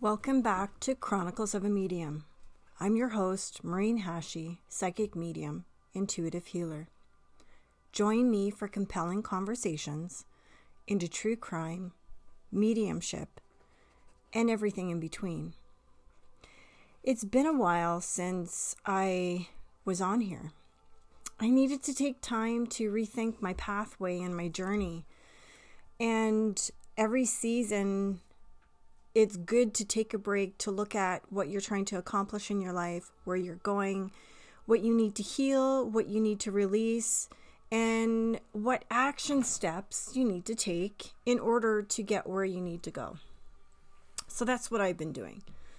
Welcome back to Chronicles of a Medium. I'm your host, Maureen Hashi, psychic medium, intuitive healer. Join me for compelling conversations into true crime, mediumship, and everything in between. It's been a while since I was on here. I needed to take time to rethink my pathway and my journey. And every season, it's good to take a break to look at what you're trying to accomplish in your life, where you're going, what you need to heal, what you need to release, and what action steps you need to take in order to get where you need to go. So that's what I've been doing.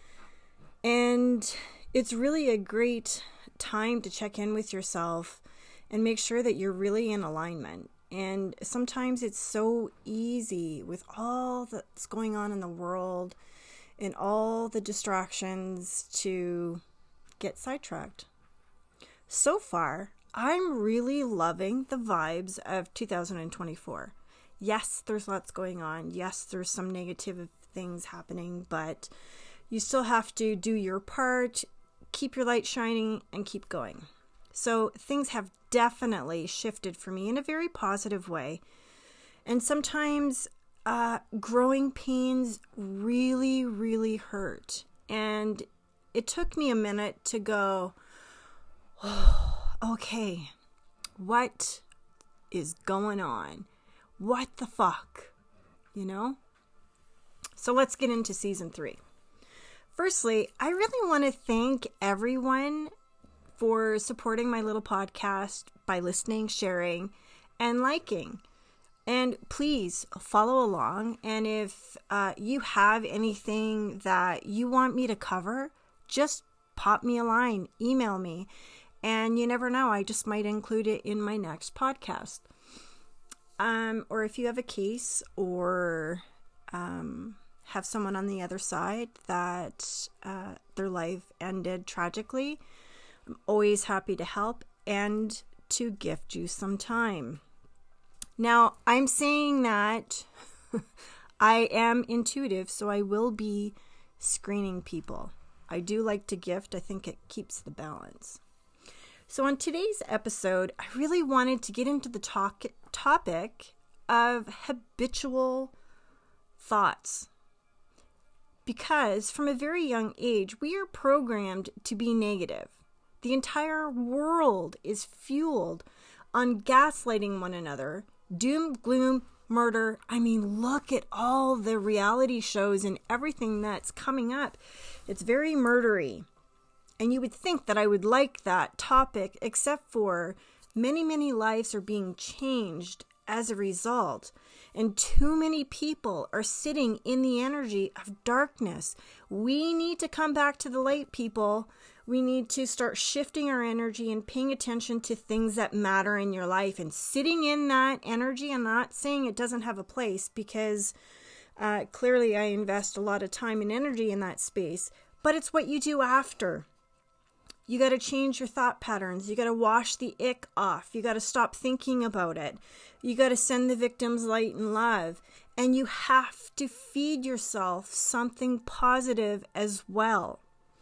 And it's really a great time to check in with yourself and make sure that you're really in alignment. And sometimes it's so easy with all that's going on in the world and all the distractions to get sidetracked. So far, I'm really loving the vibes of 2024. Yes, there's lots going on. Yes, there's some negative things happening, but you still have to do your part, keep your light shining, and keep going. So things have definitely shifted for me in a very positive way. And sometimes growing pains really, really hurt. And it took me a minute to go, oh, okay, what is going on? What the fuck? You know? So let's get into season 3. Firstly, I really want to thank everyone for supporting my little podcast by listening, sharing, and liking. And please follow along. And if you have anything that you want me to cover, just pop me a line, email me. And you never know, I just might include it in my next podcast. Or if you have a case or have someone on the other side that their life ended tragically, I'm always happy to help and to gift you some time. Now, I'm saying that I am intuitive, so I will be screening people. I do like to gift. I think it keeps the balance. So on today's episode, I really wanted to get into the topic of habitual thoughts. Because from a very young age, we are programmed to be negative. The entire world is fueled on gaslighting one another, doom, gloom, murder. I mean, look at all the reality shows and everything that's coming up. It's very murdery. And you would think that I would like that topic, except for many, many lives are being changed as a result. And too many people are sitting in the energy of darkness. We need to come back to the light, people. We need to start shifting our energy and paying attention to things that matter in your life and sitting in that energy. I'm not saying it doesn't have a place, because clearly I invest a lot of time and energy in that space, but it's what you do after. You got to change your thought patterns. You got to wash the ick off. You got to stop thinking about it. You got to send the victims light and love. And you have to feed yourself something positive as well.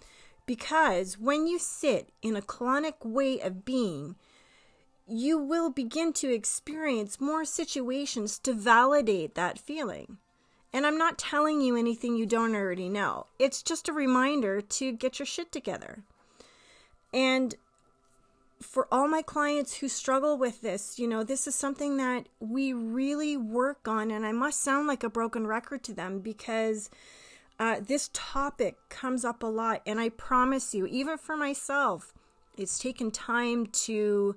Because when you sit in a chronic way of being, you will begin to experience more situations to validate that feeling. And I'm not telling you anything you don't already know. It's just a reminder to get your shit together. And for all my clients who struggle with this, you know, this is something that we really work on. And I must sound like a broken record to them, because this topic comes up a lot. And I promise you, even for myself, it's taken time to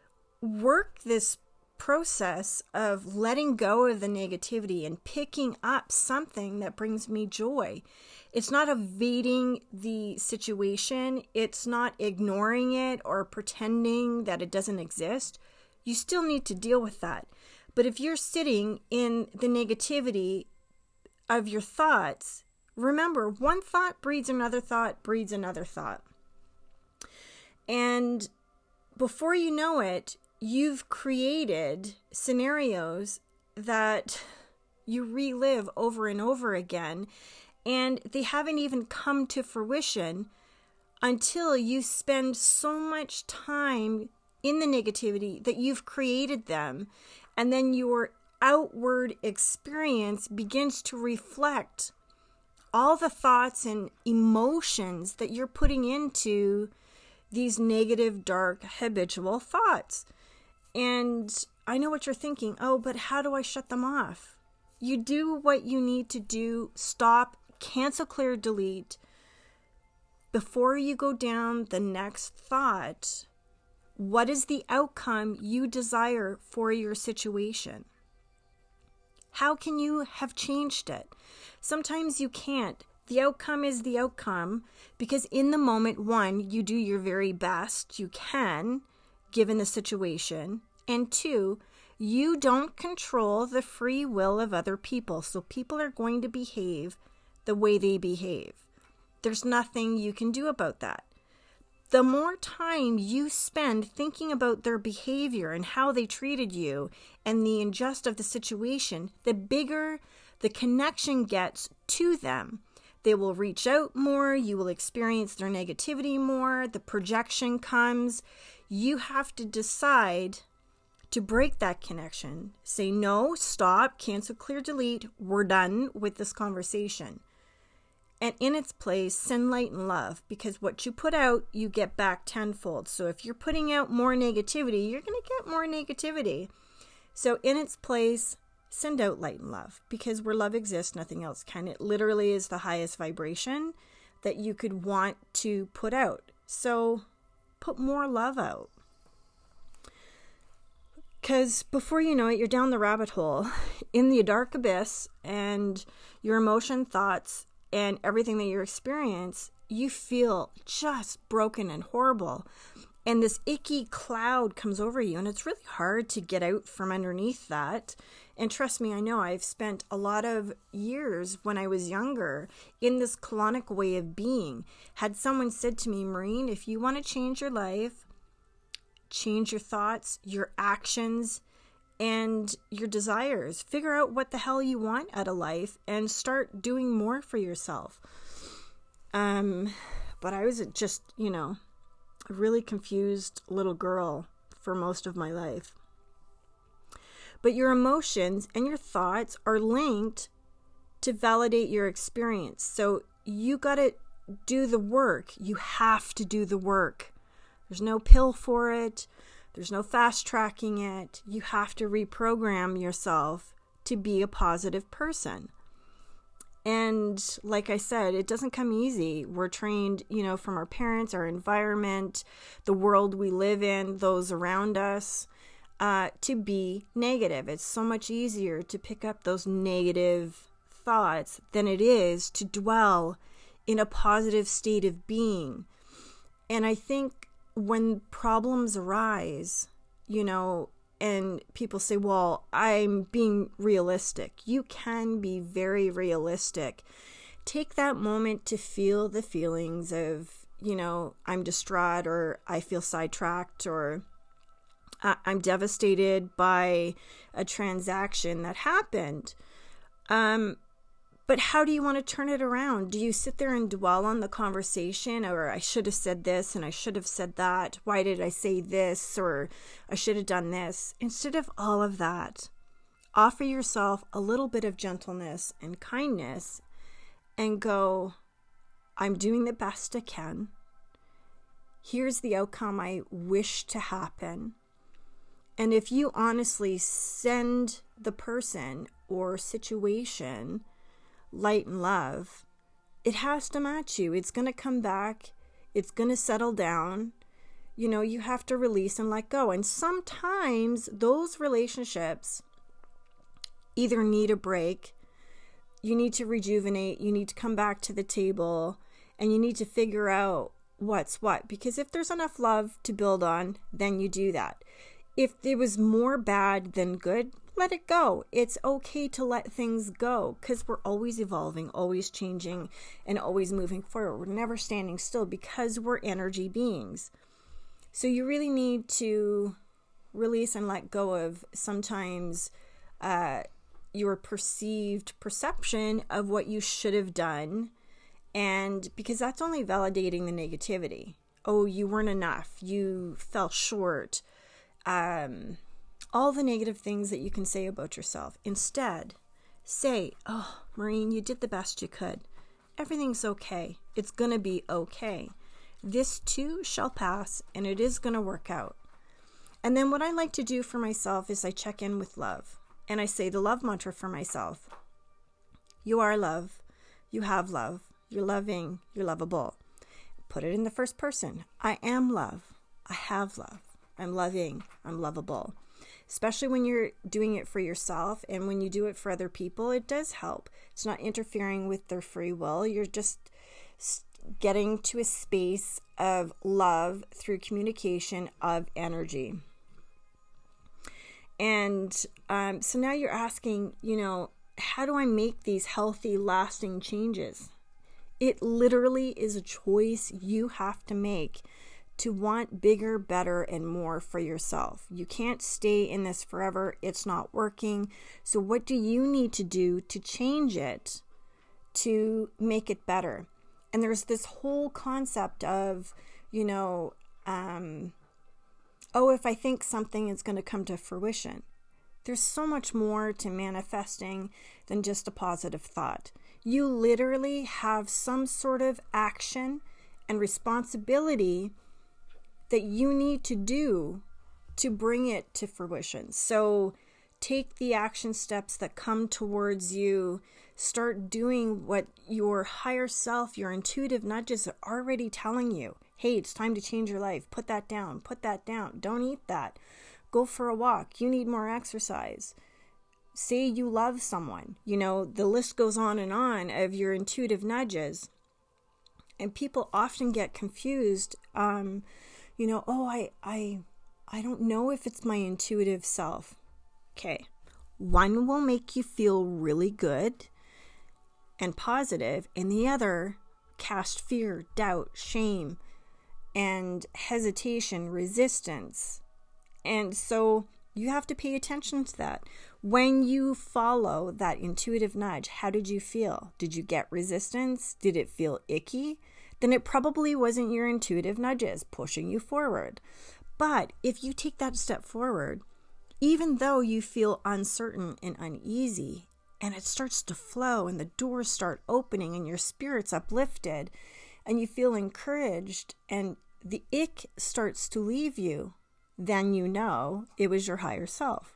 work this process of letting go of the negativity and picking up something that brings me joy. It's not evading the situation. It's not ignoring it or pretending that it doesn't exist. You still need to deal with that. But if you're sitting in the negativity of your thoughts, remember, one thought breeds another thought, breeds another thought. And before you know it, you've created scenarios that you relive over and over again. And they haven't even come to fruition until you spend so much time in the negativity that you've created them. And then your outward experience begins to reflect all the thoughts and emotions that you're putting into these negative, dark, habitual thoughts. And I know what you're thinking. Oh, but how do I shut them off? You do what you need to do. Stop, cancel, clear, delete. Before you go down the next thought, what is the outcome you desire for your situation? How can you have changed it? Sometimes you can't. The outcome is the outcome because in the moment, one, you do your very best you can given the situation. And two, you don't control the free will of other people. So people are going to behave the way they behave. There's nothing you can do about that. The more time you spend thinking about their behavior and how they treated you and the injustice of the situation, the bigger the connection gets to them. They will reach out more. You will experience their negativity more. The projection comes. You have to decide to break that connection. Say no, stop, cancel, clear, delete. We're done with this conversation. And in its place, send light and love, because what you put out, you get back tenfold. So if you're putting out more negativity, you're going to get more negativity. So in its place, send out light and love, because where love exists, nothing else can. It literally is the highest vibration that you could want to put out. So put more love out. Because before you know it, you're down the rabbit hole in the dark abyss, and your emotion, thoughts, and everything that you experience, you feel just broken and horrible. And this icky cloud comes over you, and it's really hard to get out from underneath that. And trust me, I know I've spent a lot of years when I was younger in this colonic way of being. Had someone said to me, Maureen, if you want to change your life, change your thoughts, your actions, and your desires. Figure out what the hell you want out of life and start doing more for yourself. But I was just, a really confused little girl for most of my life. But your emotions and your thoughts are linked to validate your experience. So you got to do the work. You have to do the work. There's no pill for it. There's no fast tracking it. You have to reprogram yourself to be a positive person. And like I said, it doesn't come easy. We're trained, from our parents, our environment, the world we live in, those around us, to be negative. It's so much easier to pick up those negative thoughts than it is to dwell in a positive state of being. And I think when problems arise, and people say, well, I'm being realistic. You can be very realistic. Take that moment to feel the feelings of, I'm distraught, or I feel sidetracked, or I'm devastated by a transaction that happened. But how do you want to turn it around? Do you sit there and dwell on the conversation, or I should have said this and I should have said that? Why did I say this? Or I should have done this? Instead of all of that, offer yourself a little bit of gentleness and kindness and go, I'm doing the best I can. Here's the outcome I wish to happen. And if you honestly send the person or situation light and love, it has to match you. It's going to come back. It's going to settle down. You have to release and let go. And sometimes those relationships either need a break, you need to rejuvenate, you need to come back to the table, and you need to figure out what's what. Because if there's enough love to build on, then you do that. If there was more bad than good, let it go. It's okay to let things go, because we're always evolving, always changing, and always moving forward. We're never standing still because we're energy beings. So you really need to release and let go of sometimes your perceived perception of what you should have done. And because that's only validating the negativity. Oh, you weren't enough. You fell short. All the negative things that you can say about yourself. Instead, say, oh, Maureen, you did the best you could. Everything's okay. It's going to be okay. This too shall pass, and it is going to work out. And then what I like to do for myself is I check in with love. And I say the love mantra for myself. You are love. You have love. You're loving. You're lovable. Put it in the first person. I am love. I have love. I'm loving. I'm lovable. Especially when you're doing it for yourself, and when you do it for other people, it does help. It's not interfering with their free will. You're just getting to a space of love through communication of energy. And so now you're asking, how do I make these healthy, lasting changes? It literally is a choice you have to make to want bigger, better, and more for yourself. You can't stay in this forever. It's not working. So what do you need to do to change it, to make it better? And there's this whole concept of, if I think something is going to come to fruition. There's so much more to manifesting than just a positive thought. You literally have some sort of action and responsibility that you need to do to bring it to fruition. So take the action steps that come towards you. Start doing what your higher self, your intuitive nudges are already telling you. Hey, it's time to change your life. Put that down. Put that down. Don't eat that. Go for a walk. You need more exercise. Say you love someone. The list goes on of your intuitive nudges. And people often get confused. I don't know if it's my intuitive self. Okay. One will make you feel really good and positive, and the other cast fear, doubt, shame, and hesitation, resistance. And so you have to pay attention to that. When you follow that intuitive nudge, how did you feel? Did you get resistance? Did it feel icky? Then it probably wasn't your intuitive nudges pushing you forward. But if you take that step forward, even though you feel uncertain and uneasy, and it starts to flow and the doors start opening and your spirit's uplifted and you feel encouraged and the ick starts to leave you, then it was your higher self.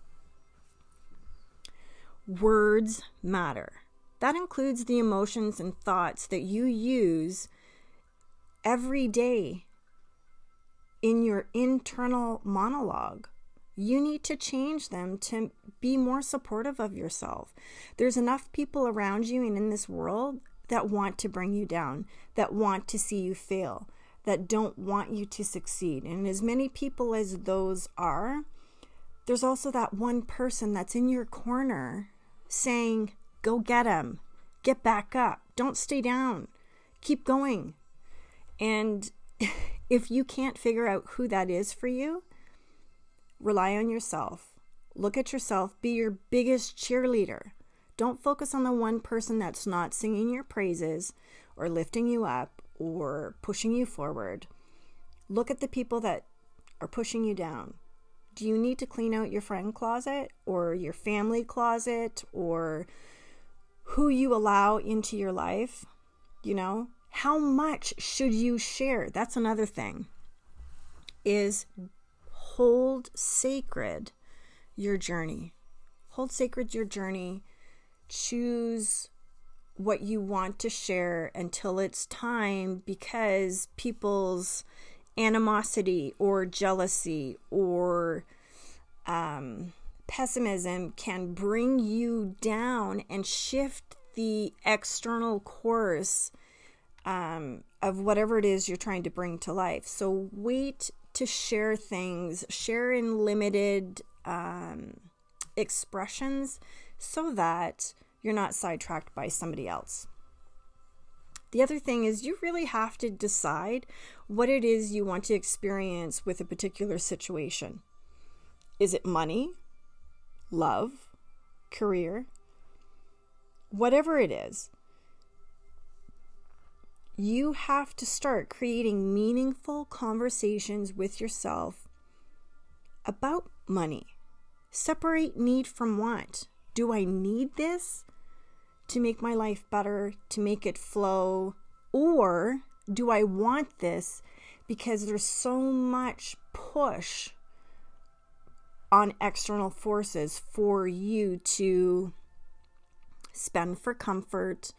Words matter. That includes the emotions and thoughts that you use every day in your internal monologue. You need to change them to be more supportive of yourself. There's enough people around you and in this world that want to bring you down, that want to see you fail, that don't want you to succeed. And as many people as those are, there's also that one person that's in your corner saying, go get him, get back up, don't stay down, keep going. And if you can't figure out who that is for you, rely on yourself. Look at yourself. Be your biggest cheerleader. Don't focus on the one person that's not singing your praises or lifting you up or pushing you forward. Look at the people that are pushing you down. Do you need to clean out your friend closet or your family closet or who you allow into your life? How much should you share? That's another thing, is hold sacred your journey. Hold sacred your journey. Choose what you want to share until it's time, because people's animosity or jealousy or pessimism can bring you down and shift the external course of whatever it is you're trying to bring to life. So wait to share things, share in limited expressions so that you're not sidetracked by somebody else. The other thing is you really have to decide what it is you want to experience with a particular situation. Is it money, love, career, whatever it is, you have to start creating meaningful conversations with yourself about money. Separate need from want. Do I need this to make my life better, to make it flow? Or do I want this because there's so much push on external forces for you to spend for comfort,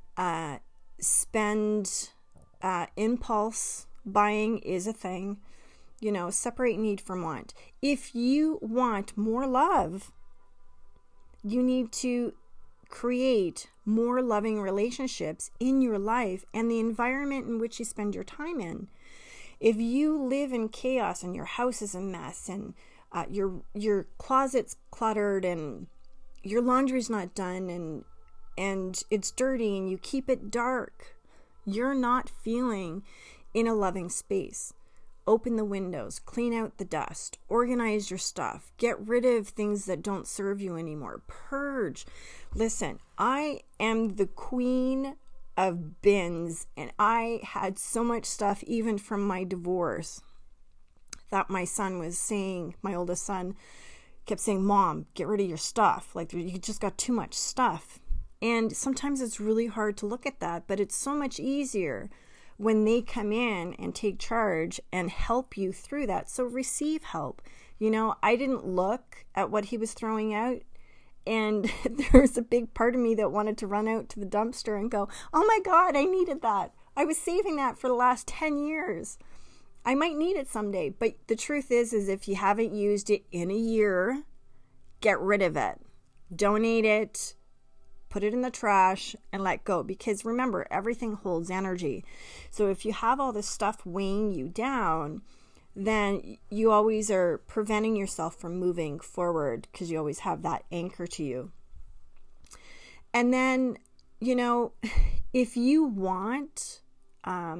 impulse buying is a thing. Separate need from want. If you want more love, you need to create more loving relationships in your life and the environment in which you spend your time in. If you live in chaos and your house is a mess and your closet's cluttered and your laundry's not done and it's dirty and you keep it dark, you're not feeling in a loving space. Open the windows, clean out the dust, organize your stuff, get rid of things that don't serve you anymore, purge. Listen, I am the queen of bins, and I had so much stuff even from my divorce that my son was saying, my oldest son kept saying, Mom, get rid of your stuff. Like, you just got too much stuff. And sometimes it's really hard to look at that, but it's so much easier when they come in and take charge and help you through that. So receive help. I didn't look at what he was throwing out, and there was a big part of me that wanted to run out to the dumpster and go, oh my God, I needed that. I was saving that for the last 10 years. I might need it someday. But the truth is if you haven't used it in a year, get rid of it. Donate it. Put it in the trash and let go, because remember, everything holds energy. So if you have all this stuff weighing you down, then you always are preventing yourself from moving forward because you always have that anchor to you. And then, if you want a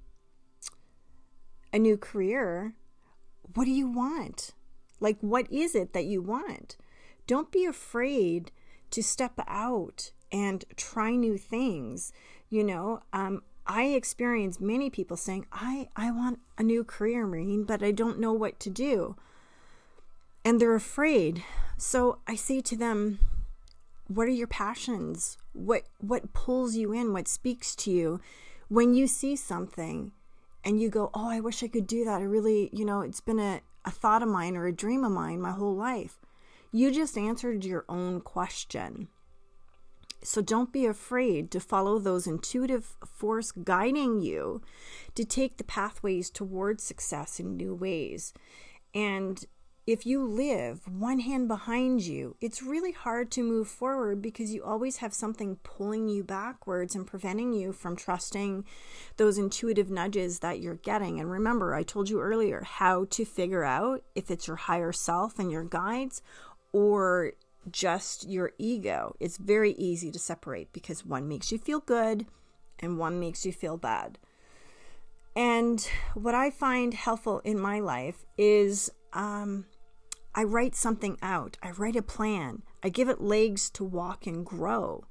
new career, what do you want? Like, what is it that you want? Don't be afraid to step out and try new things. I experience many people saying, I want a new career, Maureen, but I don't know what to do. And they're afraid. So I say to them, what are your passions? What pulls you in? What speaks to you? When you see something and you go, oh, I wish I could do that. I really, it's been a thought of mine or a dream of mine my whole life. You just answered your own question. So don't be afraid to follow those intuitive force guiding you to take the pathways towards success in new ways. And if you live one hand behind you, it's really hard to move forward because you always have something pulling you backwards and preventing you from trusting those intuitive nudges that you're getting. And remember, I told you earlier how to figure out if it's your higher self and your guides or just your ego. It's very easy to separate because one makes you feel good and one makes you feel bad. And what I find helpful in my life is I write something out. I write a plan. I give it legs to walk and grow.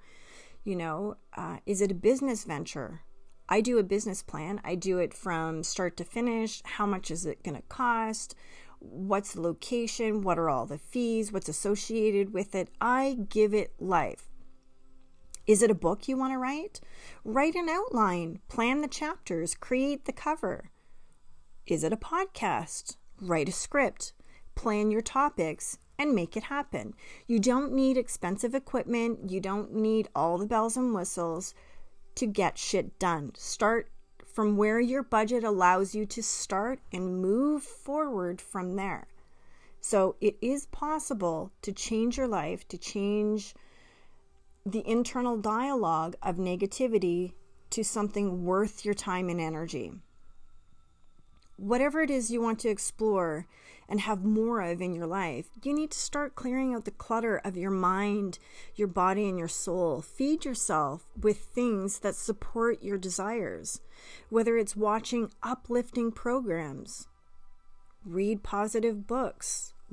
Is it a business venture? I do a business plan. I do it from start to finish. How much is it going to cost? What's the location? What are all the fees? What's associated with it? I give it life. Is it a book you want to write? Write an outline, plan the chapters, create the cover. Is it a podcast? Write a script, plan your topics, and make it happen. You don't need expensive equipment. You don't need all the bells and whistles to get shit done. Start from where your budget allows you to start and move forward from there. So it is possible to change your life, to change the internal dialogue of negativity to something worth your time and energy. Whatever it is you want to explore and have more of in your life, you need to start clearing out the clutter of your mind, your body, and your soul. Feed yourself with things that support your desires, whether it's watching uplifting programs, read positive books,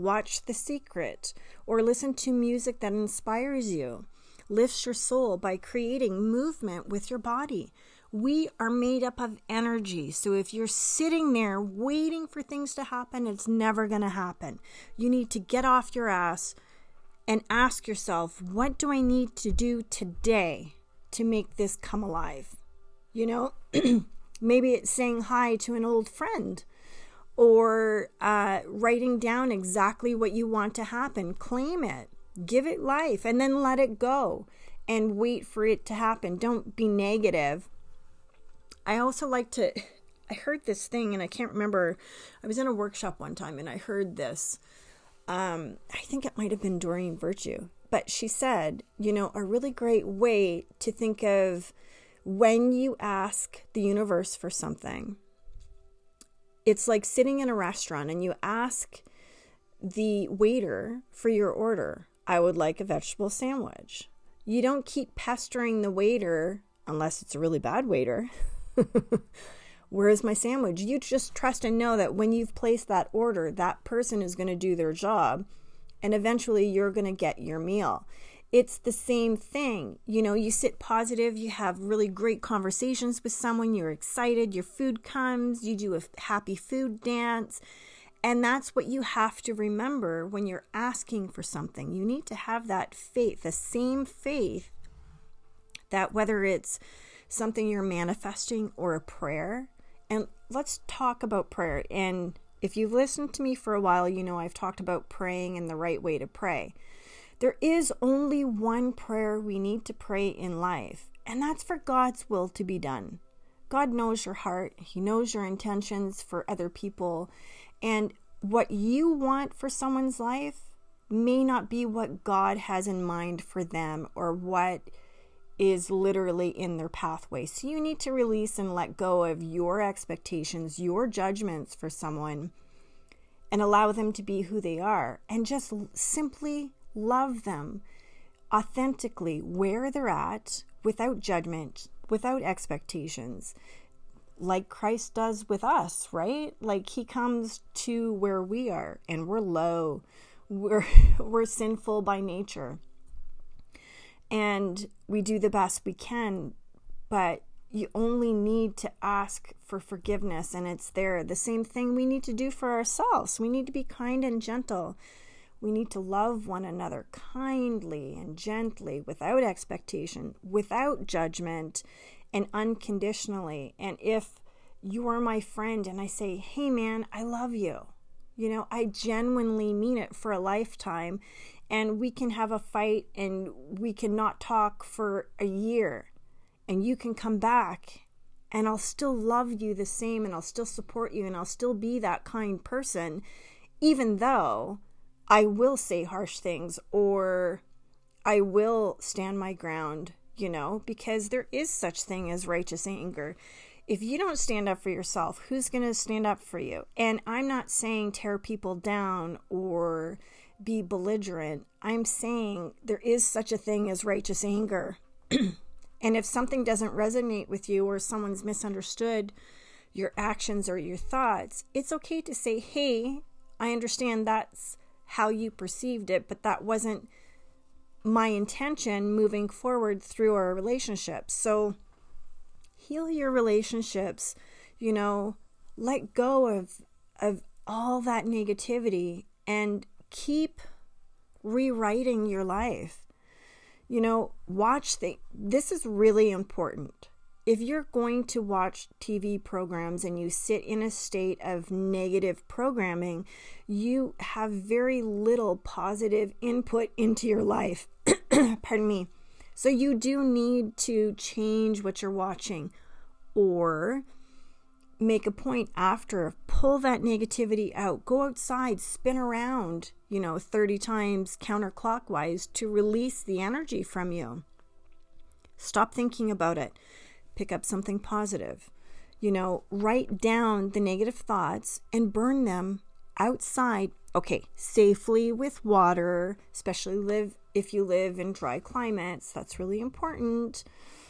watch The Secret, or listen to music that inspires you, lifts your soul by creating movement with your body. We are made up of energy. So if you're sitting there waiting for things to happen, it's never going to happen. You need to get off your ass and ask yourself, what do I need to do today to make this come alive? You know, maybe it's saying hi to an old friend, or writing down exactly what you want to happen. Claim it, give it life, and then let it go and wait for it to happen. Don't be negative. I also like to, I heard this thing, and I can't remember. I was in a workshop one time and I heard this. I think it might have been Doreen Virtue, but she said, you know, a really great way to think of when you ask the universe for something, it's like sitting in a restaurant and you ask the waiter for your order, I would like a vegetable sandwich. You don't keep pestering the waiter, unless it's a really bad waiter. Where is my sandwich? You just trust and know that when you've placed that order, that person is going to do their job, and eventually you're going to get your meal. It's the same thing. You know, you sit positive, you have really great conversations with someone, you're excited, your food comes, you do a happy food dance. And that's what you have to remember when you're asking for something. You need to have that faith, the same faith that whether it's something you're manifesting or a prayer. And let's talk about prayer. And if you've listened to me for a while, you know I've talked about praying and the right way to pray. There is only one prayer we need to pray in life, and that's for God's will to be done. God knows your heart. He knows your intentions for other people. And what you want for someone's life may not be what God has in mind for them or what is literally in their pathway. So you need to release and let go of your expectations, your judgments for someone, and allow them to be who they are, and just simply love them authentically where they're at, without judgment, without expectations, like Christ does with us, right? Like he comes to where we are and we're low, we're sinful by nature, and we do the best we can, but you only need to ask for forgiveness and it's there. The same thing we need to do for ourselves. We need to be kind and gentle. We need to love one another kindly and gently, without expectation, without judgment, and unconditionally. And if you are my friend and I say, hey man, I love you, you know, I genuinely mean it for a lifetime, and we can have a fight and we can not talk for a year, and you can come back and I'll still love you the same, and I'll still support you, and I'll still be that kind person, even though I will say harsh things or I will stand my ground, you know, because there is such thing as righteous anger. If you don't stand up for yourself, who's going to stand up for you? And I'm not saying tear people down or be belligerent. I'm saying there is such a thing as righteous anger. And if something doesn't resonate with you, or someone's misunderstood your actions or your thoughts, it's okay to say, hey, I understand that's how you perceived it, but that wasn't my intention moving forward through our relationship. So heal your relationships, you know, let go of all that negativity and keep rewriting your life. You know, this is really important. If you're going to watch TV programs and you sit in a state of negative programming, you have very little positive input into your life. Pardon me. So you do need to change what you're watching, or make a point after, pull that negativity out, go outside, spin around, 30 times counterclockwise to release the energy from you. Stop thinking about it. Pick up something positive. Write down the negative thoughts and burn them outside. Okay, safely with water, especially if you live in dry climates. That's really important.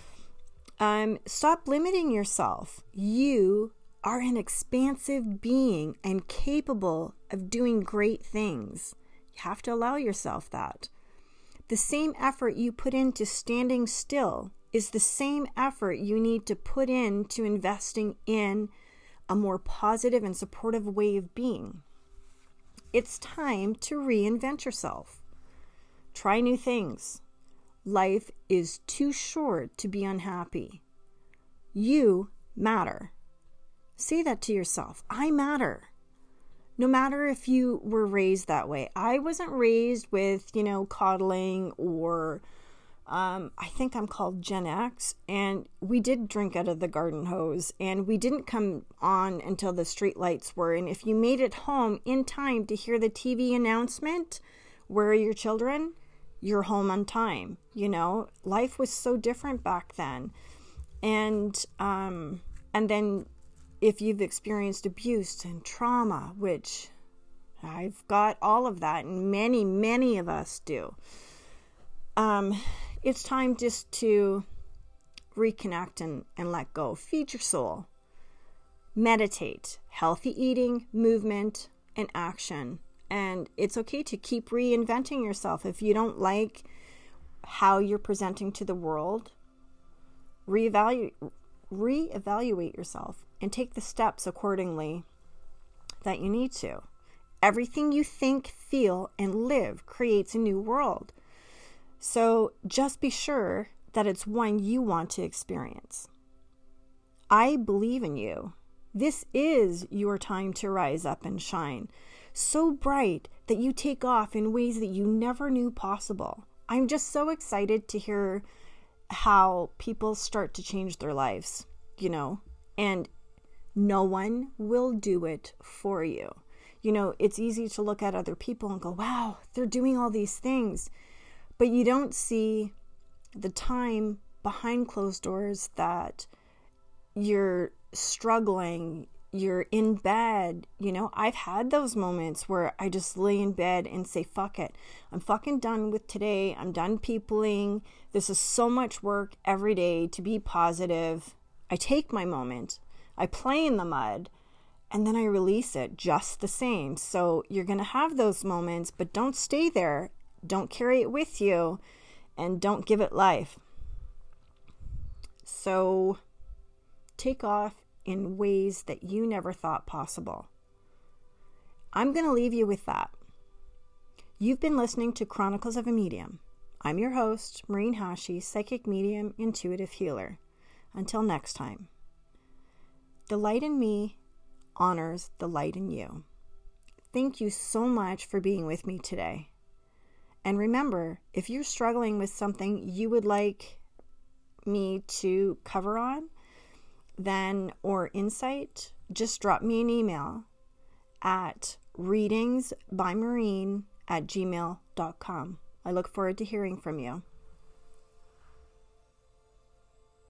Stop limiting yourself. You are an expansive being and capable of doing great things. You have to allow yourself that. The same effort you put into standing still is the same effort you need to put into investing in a more positive and supportive way of being. It's time to reinvent yourself. Try new things. Life is too short to be unhappy. You matter. Say that to yourself. I matter. No matter if you were raised that way. I wasn't raised with, coddling or I think I'm called Gen X, and we did drink out of the garden hose, and we didn't come on until the street lights were. And if you made it home in time to hear the TV announcement, where are your children? You're home on time. Life was so different back then. And then if you've experienced abuse and trauma, which I've got all of that, and many, many of us do, it's time just to reconnect and let go. Feed your soul. Meditate. Healthy eating, movement, and action. And it's okay to keep reinventing yourself. If you don't like how you're presenting to the world, reevaluate yourself and take the steps accordingly that you need to. Everything you think, feel, and live creates a new world. So just be sure that it's one you want to experience. I believe in you. This is your time to rise up and shine. So bright that you take off in ways that you never knew possible. I'm just so excited to hear how people start to change their lives, and no one will do it for you. It's easy to look at other people and go, wow, they're doing all these things. But you don't see the time behind closed doors that you're struggling, you're in bed. I've had those moments where I just lay in bed and say, fuck it. I'm fucking done with today. I'm done peopling. This is so much work every day to be positive. I take my moment. I play in the mud. And then I release it just the same. So you're going to have those moments, but don't stay there. Don't carry it with you, and don't give it life. So take off in ways that you never thought possible. I'm going to leave you with that. You've been listening to Chronicles of a Medium. I'm your host, Maureen Hashi, psychic medium, intuitive healer. Until next time. The light in me honors the light in you. Thank you so much for being with me today. And remember, if you're struggling with something you would like me to cover on, or insight, just drop me an email at readingsbymaureen@gmail.com. I look forward to hearing from you.